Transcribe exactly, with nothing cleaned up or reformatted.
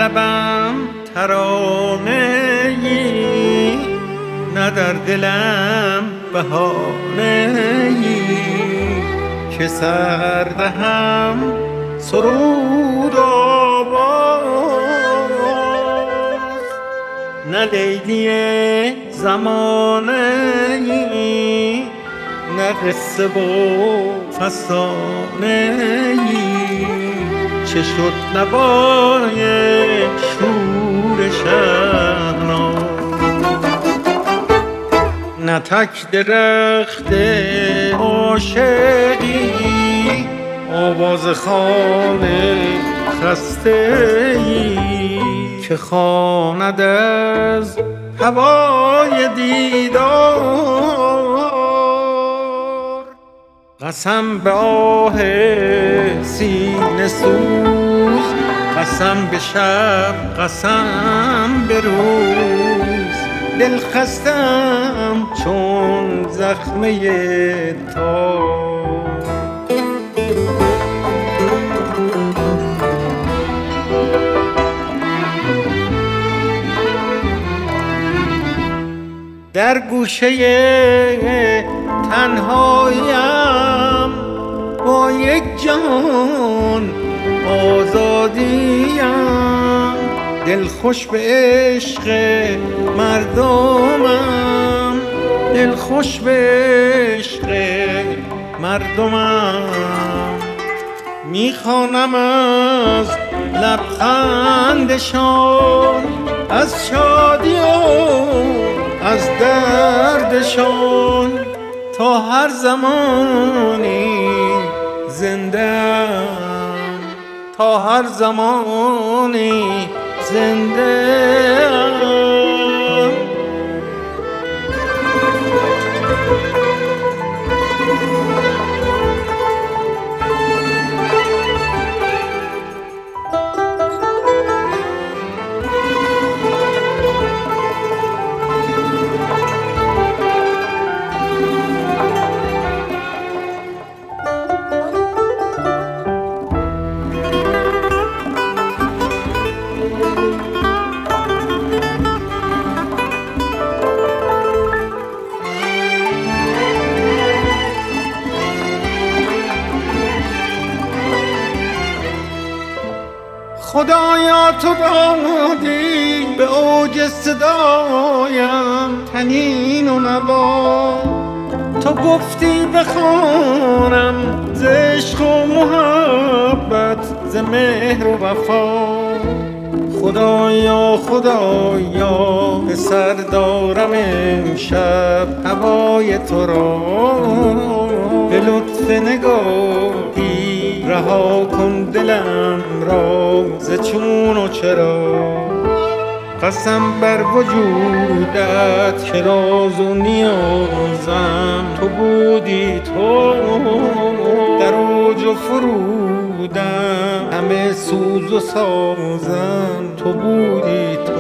لبم ترانه‌ای، نه در دلم بهانه‌ای که سر دهم سرود آواز. نه لیلی زمانه‌ای، نه قصه و فسانه‌ای چه شد نوای شور شهناز. نه تک درخت عاشقی، آواز خانه خسته‌ای که خواند از هوای دیدار. قسم به آه سینه سوز، قسم به شب، قسم به روز، دل خستم چون زخمه تار. در گوشه تنهاییم با یک جهان آزادیم، دل خوش به عشق مردمم، دل خوش به عشق مردمم. میخوانم از لبخندشان، از شادی و از دردشان، تا هر زمانی زنده‌ام، تا هر زمانی زنده‌ام. خدایا تو دادی به اوج صدایم طنین و نوا، تو گفتی بخوانم ز عشق و محبت، ز مهر و وفا. خدایا خدایا به سر دارم امشب هوای تو را، به لطف نگاهی رها کن دلم را ز چون و چرا. قسم بر وجودت که راز و نیازم تو بودی، تو در اوج و فرودم همه سوز و سازم تو بودی تو.